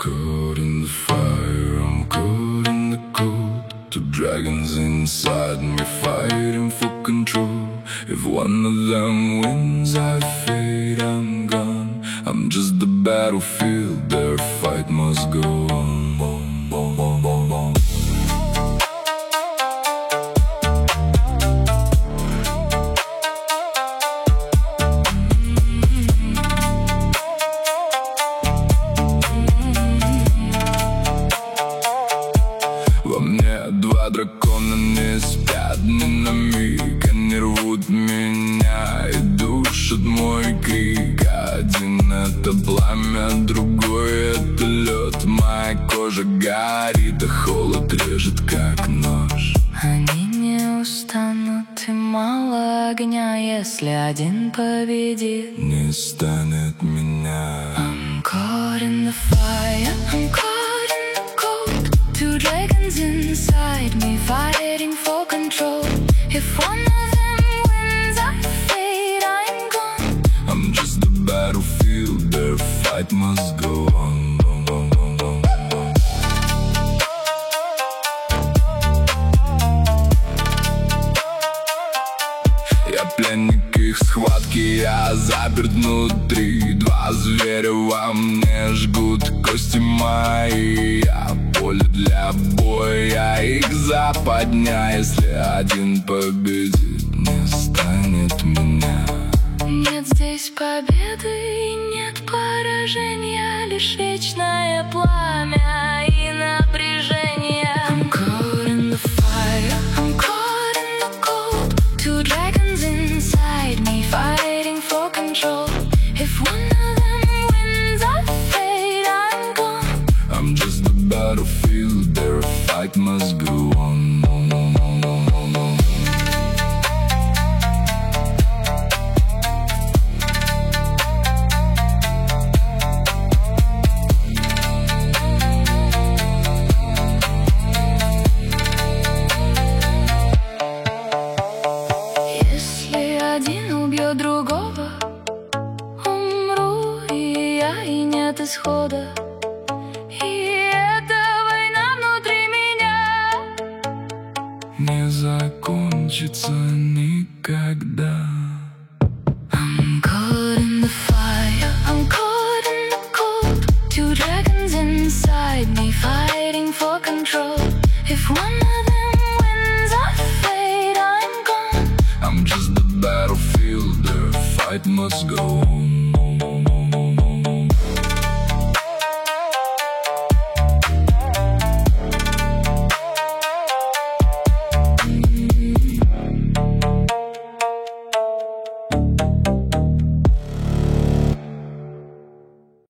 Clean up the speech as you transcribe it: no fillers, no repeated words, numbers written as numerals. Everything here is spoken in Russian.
caught in the fire, I'm caught in the cold. Two dragons inside me fighting for control. If one of them wins, I fade, I'm gone. I'm just the battlefield, their fight must go on. Во мне два дракона не спят ни на миг. Они рвут меня и душат мой крик. Один это пламя, другой это лед. Моя кожа горит, а холод режет как нож. Они не устанут, и мало огня, если один победит. Не станет меня. I'm caught in the fire, I'm caught in the cold. Two dragons inside me fighting for control. If one of them wins, I fade, I'm gone. I'm just the battlefield, their fight must go on. Я пленник их схватки, я заперт внутри. Два зверя во мне жгут кости мои. Я поле для боя, их западня. Если один победит, не станет меня. Нет здесь победы и нет поражения, лишь вечное пламя и напряжение. I'm caught in the fire, I'm caught in the cold. Two dragons inside me fighting for control. If one of them wins, I fade, I'm gone. I'm just the battlefield, their fight must go on. Если один убьет другого, умру и я, и нет исхода. И эта война внутри меня Не закончится